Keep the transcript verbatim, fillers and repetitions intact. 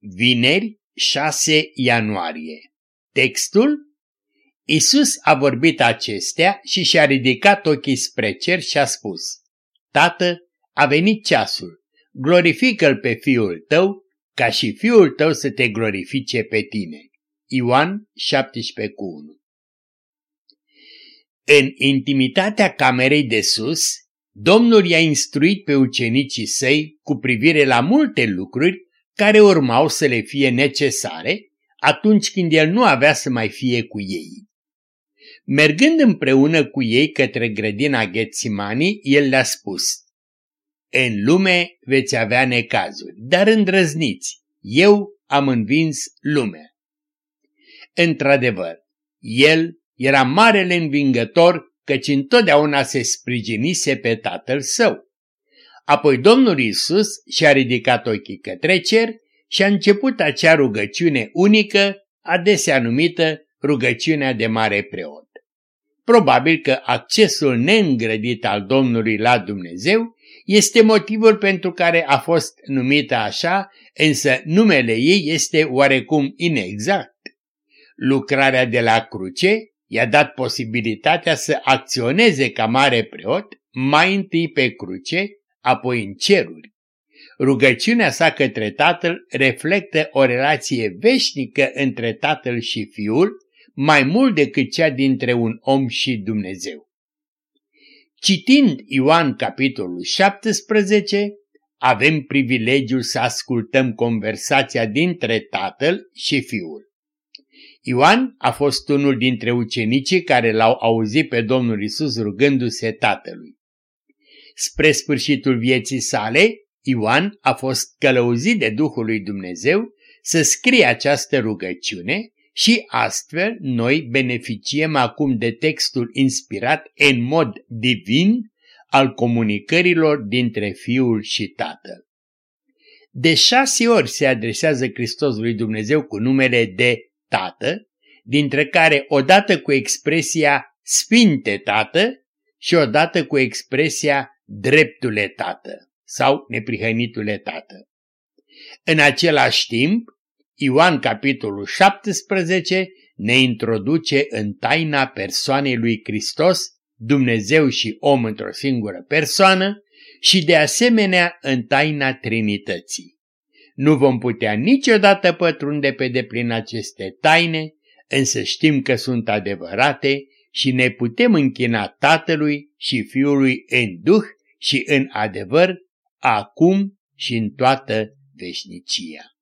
Vineri, șase ianuarie. Textul: Iisus a vorbit acestea și și-a ridicat ochii spre cer și a spus: Tată, a venit ceasul, glorifică-L pe Fiul Tău, ca și Fiul Tău să te glorifice pe tine. Ioan șaptesprezece cu unu. În intimitatea camerei de sus, Domnul i-a instruit pe ucenicii săi cu privire la multe lucruri care urmau să le fie necesare atunci când el nu avea să mai fie cu ei. Mergând împreună cu ei către grădina Ghetsimani, el le-a spus: În lume veți avea necazuri, dar îndrăzniți, eu am învins lumea. Într-adevăr, el era marele învingător, căci întotdeauna se sprijinise pe Tatăl Său. Apoi Domnul Iisus și-a ridicat ochii către cer și a început acea rugăciune unică, adesea numită rugăciunea de mare preot. Probabil că accesul neîngrădit al Domnului la Dumnezeu este motivul pentru care a fost numită așa, însă numele ei este oarecum inexact. Lucrarea de la cruce i-a dat posibilitatea să acționeze ca mare preot, mai întâi pe cruce, apoi în ceruri. Rugăciunea sa către Tatăl reflectă o relație veșnică între Tatăl și Fiul, mai mult decât cea dintre un om și Dumnezeu. Citind Ioan capitolul șaptesprezece, avem privilegiul să ascultăm conversația dintre Tatăl și Fiul. Ioan a fost unul dintre ucenicii care l-au auzit pe Domnul Iisus rugându-se Tatălui. Spre sfârșitul vieții sale, Ioan a fost călăuzit de Duhul lui Dumnezeu să scrie această rugăciune și astfel noi beneficiem acum de textul inspirat în mod divin al comunicărilor dintre Fiul și Tatăl. De șase ori se adresează Hristos lui Dumnezeu cu numele de Tată, dintre care odată cu expresia Sfinte Tată și odată cu expresia Dreptule Tată sau Neprihănitule Tată. În același timp, Ioan capitolul șaptesprezece ne introduce în taina persoanei lui Hristos, Dumnezeu și om într-o singură persoană, și de asemenea în taina Trinității. Nu vom putea niciodată pătrunde pe deplin aceste taine, însă știm că sunt adevărate și ne putem închina Tatălui și Fiului în Duh și în adevăr, acum și în toată veșnicia.